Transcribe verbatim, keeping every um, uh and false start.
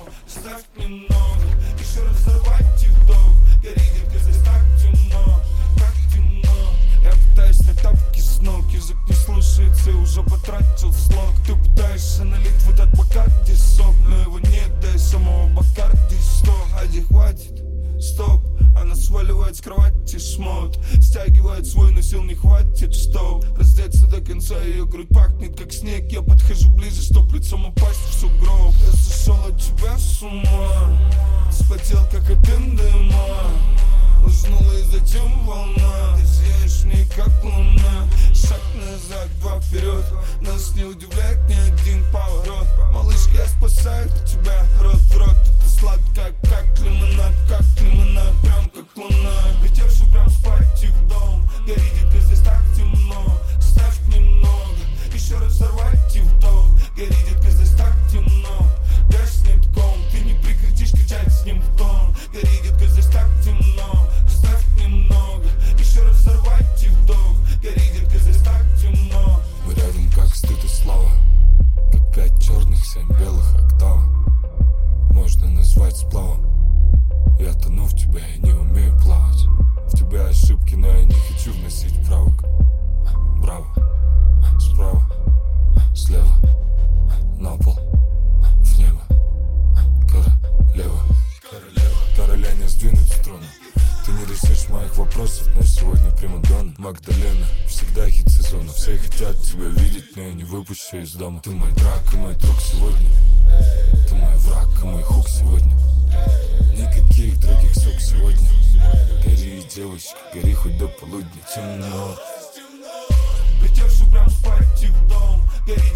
темно, ставь немного, еще раз взорвать и вдох. Гори, детка, здесь так темно, так темно. Я пытаюсь снять тапки с ног, язык не слушается и уже потратил слог. Ты пытаешься налить в этот Бакарди сок, но его нет, да и самого Бакарди сто. Ади, хватит, стоп. Она сваливает с кровати шмот, стягивает свой, но сил не хватит, чтоб раздеться до конца. Ее грудь пахнет как снег. Я подхожу ближе, чтоб лицом упасть в сугроб. Я сошел от тебя с ума, вспотел как от эндема. Уснула и затем волна, ты сияешь мне как луна. Шаг назад, два вперед, нас не удивляет ни один поворот. Малышка, я спасаю тебя, рот в рот. Ты сладкая, как лимонад, как лимонад, прям как луна. Летевший прям спать и в дом. Гори, детка, здесь так темно, ставь немного, еще раз взорвать и вдох. Гори, детка, здесь так темно, гаснет ком. Ты не прекратишь кричать с ним в тон. Гори, детка, здесь так темно, ставь немного, еще раз взорвать и вдох. Гори, детка, здесь так темно. Мы рядом как стыд и слава, как пять черных, семь белых октав. Можно назвать сплавом. Я тону в тебя и не умею плавать. В тебя ошибки, но я не хочу вносить правок. Браво, справа, слева, на пол, в небо. Королева, короля не сдвинуть с трона. Ты не решишь моих вопросов, но сегодня примадонна. Магдалена, всегда хит сезона. Все хотят тебя видеть, но я не выпущу из дома. Ты мой драк и мой друг сегодня. Ты мой враг и мой хук сегодня. Никаких других сук сегодня. Гори, девочка, гори хоть до полудня. Темно. Летевший прям спать и в дом. Гори,